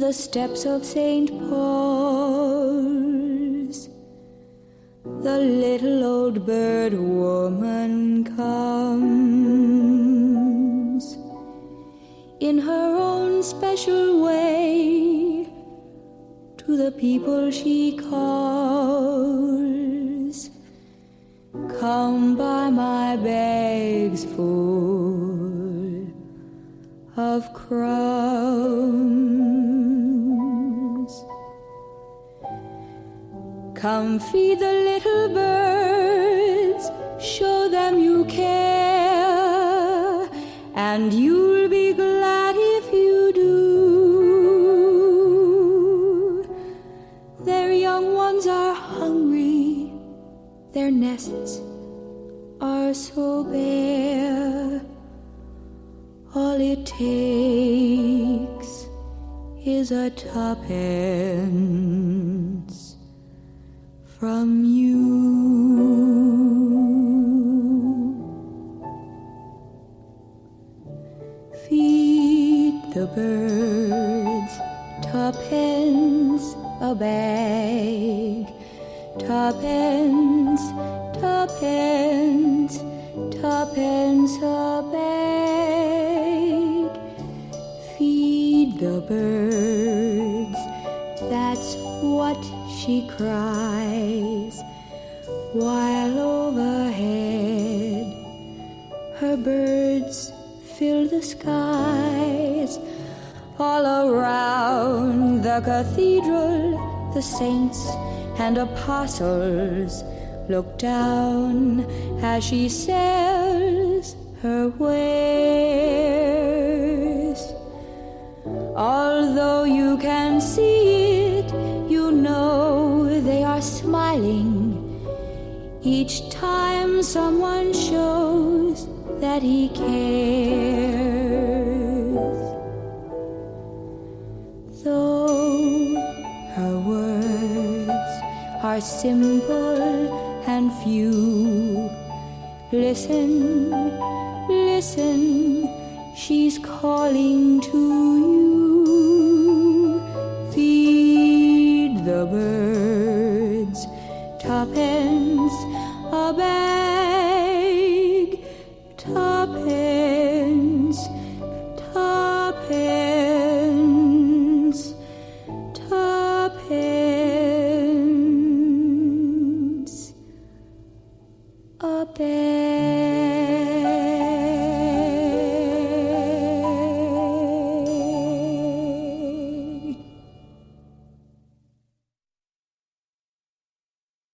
the steps of St. Paul's, the little old bird woman comes in her own special way to the people she calls. Come buy my bags full of crumbs. Come feed the little birds, show them you care, and you'll be glad if you do. Their young ones are hungry, their nests are so bare. All it takes is a tuppence from you. Feed the birds, tuppence a bag, tuppence, tuppence, tuppence a bag. Feed the birds, that's what she cries, while overhead her birds fill the skies. All around the cathedral, the saints and apostles look down as she sells her wares. Although you can see it, you know they are smiling each time someone shows that he cares. Though her words are simple and few, listen, listen, she's calling to you. Feed the birds, tuppence